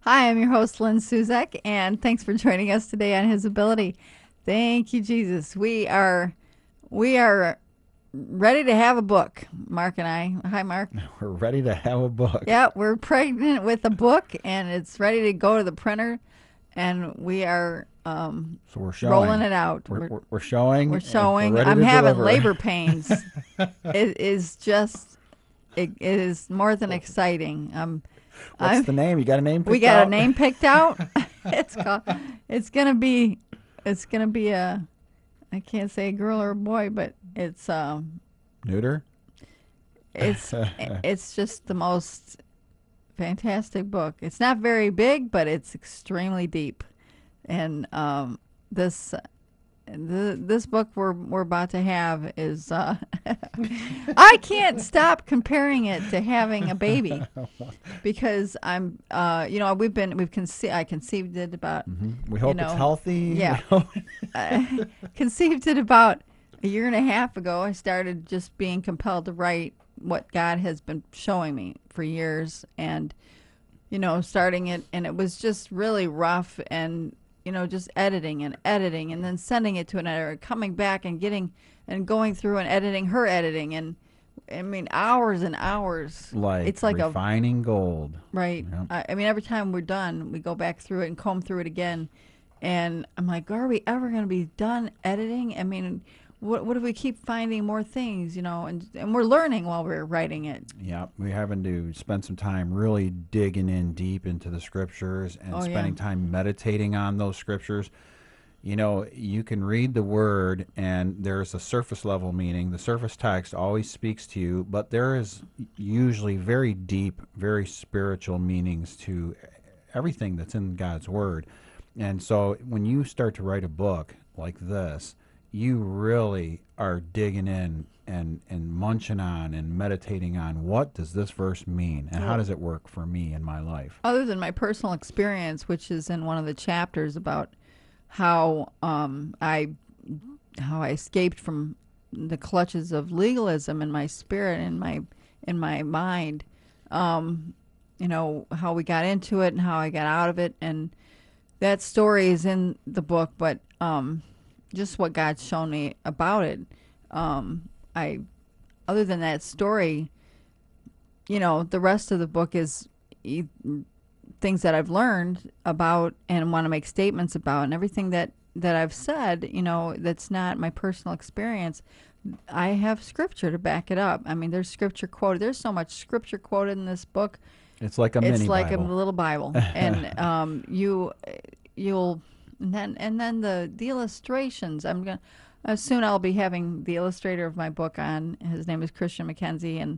Hi, I'm your host, Lynn Suzek, and thanks for joining us today on His Ability. Thank you, Jesus. We are ready to have a book, Mark and I. Hi, Mark. We're ready to have a book. Yeah, we're pregnant with a book, and it's ready to go to the printer, and we are So we're rolling showing. it out. We're We're showing and we're showing. ready I'm to having deliver. labor pains. It is just. It is more than exciting. What's I'm the name? You got a name We picked got a out? name picked out. it's called. It's gonna be. It's gonna be a. I can't say a girl or a boy, but Neuter? it's it's just the most fantastic book. It's not very big, but it's extremely deep. And this this book we're about to have is I can't stop comparing it to having a baby because I'm I conceived it about We you hope it's know healthy. We yeah hope I conceived it about a year and a half ago. I started just being compelled to write what God has been showing me for years, and starting it, and it was just really rough, and just editing and then sending it to an editor, coming back and getting and going through and editing her editing, and I mean hours and hours. like It's like a refining gold. right. Yep. I mean, every time we're done, we go back through it and comb through it again, and I'm like, are we ever going to be done editing? I mean, what if we keep finding more things, and we're learning while we're writing it. Yeah, we're having to spend some time really digging in deep into the scriptures and Oh yeah. spending time meditating on those scriptures. You can read the word and there's a surface level meaning. The surface text always speaks to you, but there is usually very deep, very spiritual meanings to everything that's in God's word. And so when you start to write a book like this, you really are digging in and munching on and meditating on what does this verse mean and how Well, does it work for me in my life. other than my personal experience, which is in one of the chapters about how I escaped from the clutches of legalism in my spirit and in my mind. How we got into it and how I got out of it, and that story is in the book. But just what God's shown me about it. I Other than that story, the rest of the book is e- things that I've learned about and want to make statements about, and everything that I've said, that's not my personal experience. I have scripture to back it up. I mean, there's scripture quoted. There's so much scripture quoted in this book. It's like a It's mini like a Bible. little Bible, and you'll and then the illustrations. I'm gonna soon I'll be having the illustrator of my book on. His name is Christian McKenzie, and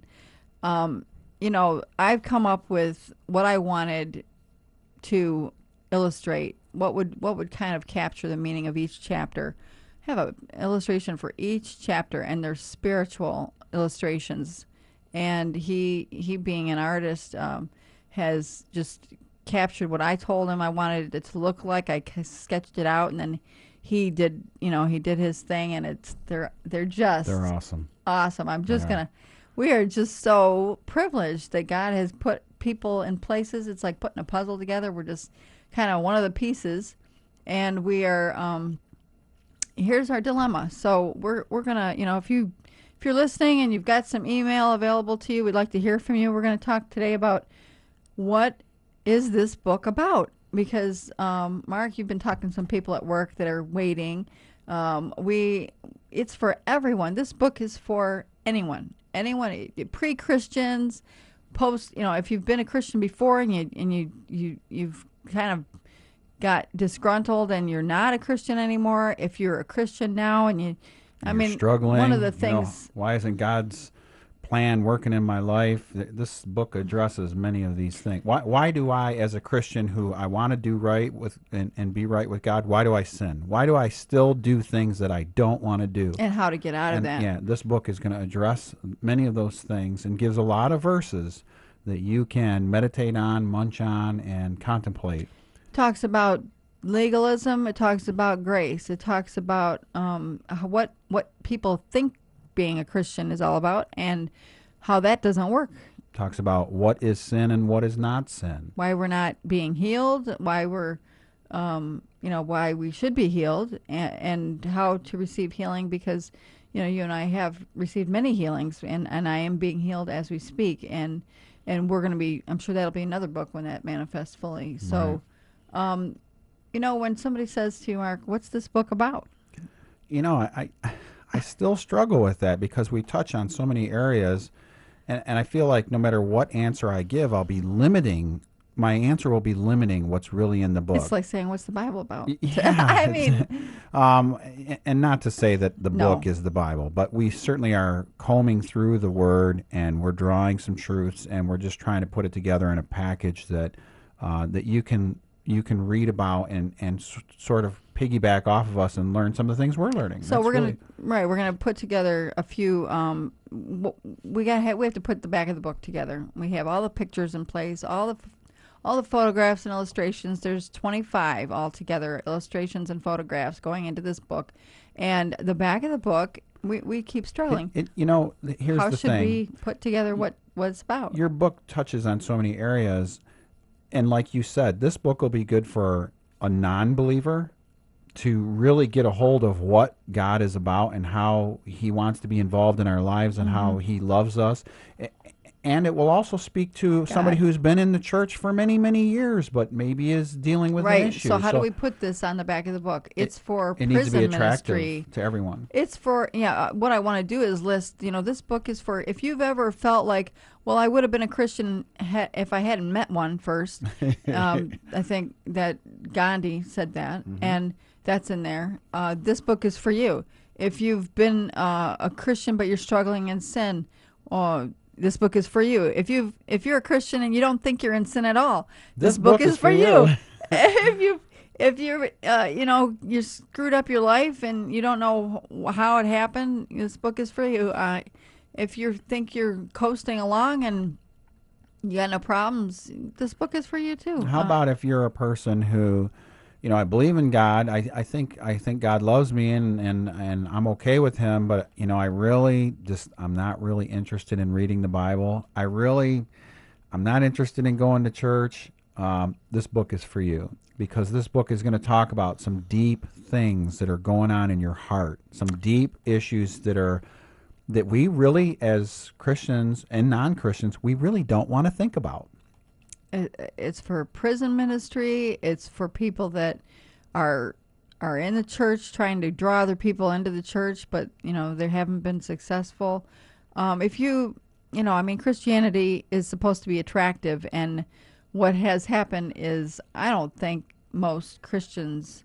I've come up with what I wanted to illustrate. What would kind of capture the meaning of each chapter. Have an illustration for each chapter, and they're spiritual illustrations. And he being an artist, has just captured what I told him I wanted it to look like. I sketched it out, and then he did his thing, and they're just They're awesome. awesome. I'm They just are. gonna. We are just so privileged that God has put people in places. It's like putting a puzzle together. We're just kind of one of the pieces, and we are. Here's our dilemma. So we're gonna, if you're listening and you've got some email available to you, we'd like to hear from you. We're gonna talk today about what is this book about? Because Mark, you've been talking to some people at work that are waiting. We It's for everyone. This book is for anyone, pre-Christians, post. If you've been a Christian before and you've kind of got disgruntled and you're not a Christian anymore. If you're a Christian now and I You're mean, one of the struggling, things. why isn't God's plan working in my life? This book addresses many of these things. Why do I, as a Christian who I want to do right with and be right with God, why do I sin? Why do I still do things that I don't want to do? And how to get out of And that. yeah, this book is going to address many of those things and gives a lot of verses that you can meditate on, munch on, and contemplate. Talks about legalism. It talks about grace. It talks about what people think being a Christian is all about, and how that doesn't work. talks about what is sin and what is not sin. Why we're not being healed, why we're, why we should be healed, and how to receive healing, because, you and I have received many healings, and I am being healed as we speak, and we're going to be, I'm sure that'll be another book when that manifests fully. So, when somebody says to you, Mark, what's this book about? I still struggle with that because we touch on so many areas, and I feel like no matter what answer I give, my answer will be limiting what's really in the book. It's like saying, what's the Bible about? Yeah. I mean, and not to say that the book is the Bible, but we certainly are combing through the Word, and we're drawing some truths, and we're just trying to put it together in a package that that you can read about and sort of piggyback off of us and learn some of the things we're learning. So we're gonna put together a few. We have to put the back of the book together. We have all the pictures in place, all the photographs and illustrations. There's 25 altogether, illustrations and photographs going into this book, and the back of the book. We keep struggling. Here's the thing. How should we put together what it's about? Your book touches on so many areas, and like you said, this book will be good for a non-believer to really get a hold of what God is about and how He wants to be involved in our lives and how He loves us. And it will also speak to somebody who's been in the church for many, many years, but maybe is dealing with an issue. So how do we put this on the back of the book? It's for it prison needs to be attractive ministry to everyone. It's for, what I want to do is list, this book is for, if you've ever felt like, well, I would have been a Christian if I hadn't met one first. I think that Gandhi said that, and that's in there. This book is for you. If you've been a Christian but you're struggling in sin, this book is for you. If you're a Christian and you don't think you're in sin at all, this book is for you. If you're you screwed up your life and you don't know how it happened, this book is for you. If you think you're coasting along and you got no problems, this book is for you too. How about if you're a person who, I believe in God. I think God loves me and I'm okay with Him, but I'm not really interested in reading the Bible. I'm not interested in going to church. This book is for you, because this book is going to talk about some deep things that are going on in your heart, some deep issues that we really, as Christians and non-Christians, we really don't want to think about. It's for prison ministry. It's for people that are in the church trying to draw other people into the church, but they haven't been successful. Christianity is supposed to be attractive, and what has happened is I don't think most Christians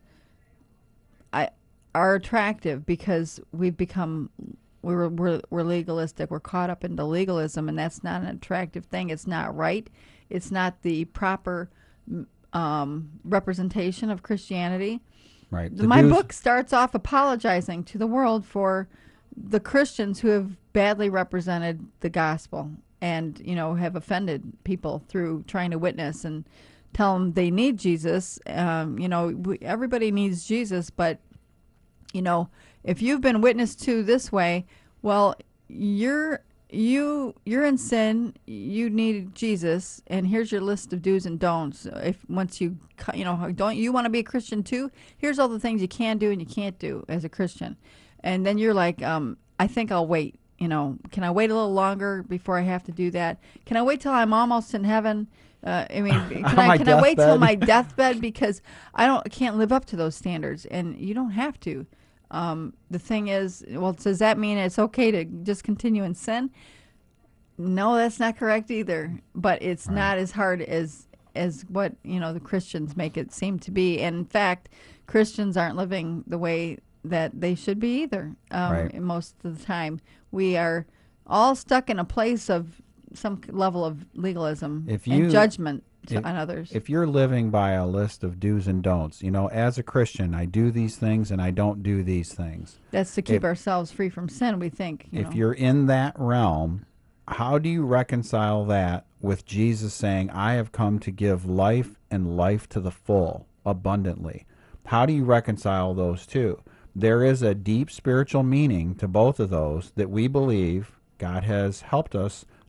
are attractive because we've become we're legalistic. We're caught up into legalism, and that's not an attractive thing. It's not right. It's not the proper representation of Christianity. Right. My book starts off apologizing to the world for the Christians who have badly represented the gospel and, have offended people through trying to witness and tell them they need Jesus. Everybody needs Jesus, but, if you've been witnessed to this way, well, you're in sin, you need Jesus, and here's your list of do's and don'ts. Don't you want to be a Christian too? Here's all the things you can do and you can't do as a Christian. And then you're like, I think I'll wait. Can I wait a little longer before I have to do that? Can I wait till I'm almost in heaven? Can I wait till my deathbed, because I can't live up to those standards? And you don't have to. The thing is, well, does that mean it's okay to just continue in sin? No, that's not correct either. But it's not as hard as what the Christians make it seem to be. And in fact, Christians aren't living the way that they should be either. Most of the time, we are all stuck in a place of some level of legalism and judgment on others. If you're living by a list of do's and don'ts, as a Christian, I do these things and I don't do these things. That's to keep ourselves free from sin, we think. If you're in that realm, how do you reconcile that with Jesus saying, I have come to give life and life to the full, abundantly? How do you reconcile those two? There is a deep spiritual meaning to both of those that we believe God has helped us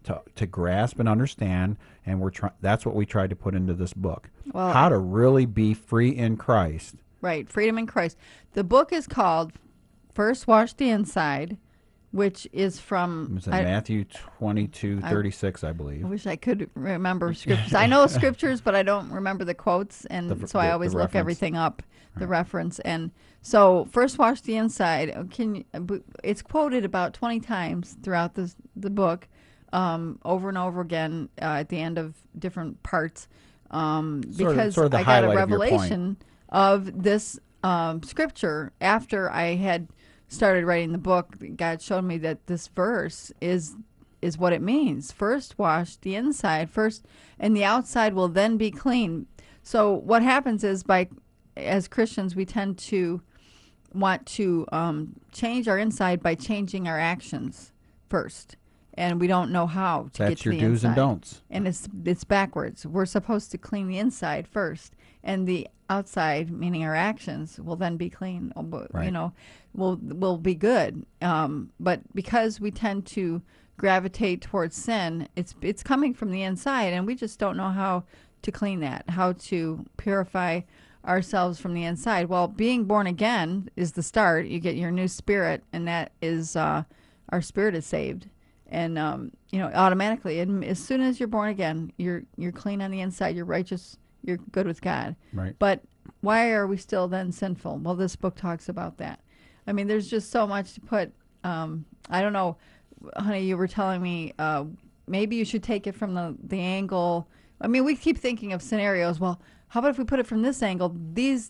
to grasp and understand, and that's what we tried to put into this book. Well, how to really be free in Christ. Right, freedom in Christ. The book is called First Wash the Inside, which is from It's in Matthew 22:36, I believe. I wish I could remember scriptures. I know scriptures, but I don't remember the quotes, and so I always look everything up, the reference. And so, First Wash the Inside. It's quoted about 20 times throughout the book, over and over again at the end of different parts, because sort of the I got a highlight of your point. revelation of this scripture after I had started writing the book. God showed me that this verse is what it means. First wash the inside first, and the outside will then be clean. So what happens is, as Christians, we tend to want to change our inside by changing our actions first, and we don't know how to get to the inside. That's your do's and don'ts. And it's backwards. We're supposed to clean the inside first, and the outside, meaning our actions, will then be clean. Right. You know, will be good. But because we tend to gravitate towards sin, it's coming from the inside, and we just don't know how to clean that, how to purify ourselves from the inside. Well, being born again is the start. You get your new spirit, and that is our spirit is saved. And automatically, and as soon as you're born again, you're clean on the inside. You're righteous. You're good with God. Right. But why are we still then sinful? Well, this book talks about that. I mean, there's just so much to put. I don't know, honey. You were telling me maybe you should take it from the angle. I mean, we keep thinking of scenarios. Well, how about if we put it from this angle? This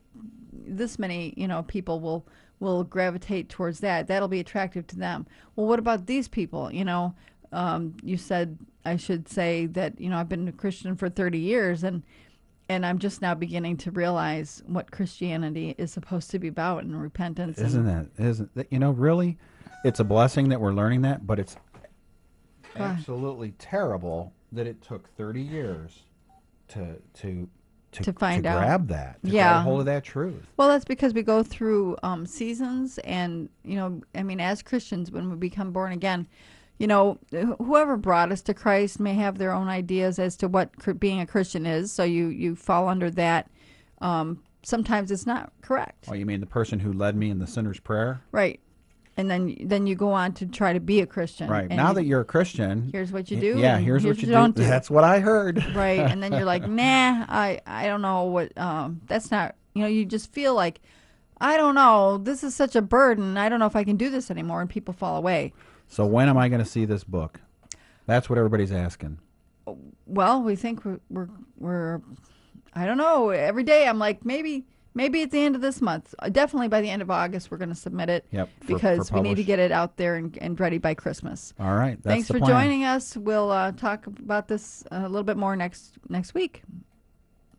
many people will gravitate towards that. That'll be attractive to them. Well, what about these people? You said I should say that I've been a Christian for 30 years, and I'm just now beginning to realize what Christianity is supposed to be about, and repentance. Isn't that really? It's a blessing that we're learning that, but it's absolutely terrible that it took 30 years to find out, grab that, to grab hold of that truth. Well, that's because we go through seasons, and as Christians, when we become born again, whoever brought us to Christ may have their own ideas as to what being a Christian is. So you fall under that. Sometimes it's not correct. Oh, you mean the person who led me in the sinner's prayer? Right. And then you go on to try to be a Christian. Right. Now that you're a Christian, here's what you do. Yeah, here's what you don't do. That's what I heard. Right. And then you're like, nah, I don't know what. That's not. You just feel like, I don't know. This is such a burden. I don't know if I can do this anymore, and people fall away. So when am I going to see this book? That's what everybody's asking. Well, we think we're I don't know. Every day I'm like, maybe at the end of this month. Definitely by the end of August we're going to submit it. Yep. Because we need to get it out there and ready by Christmas. All right. Thanks for joining us. We'll talk about this a little bit more next week.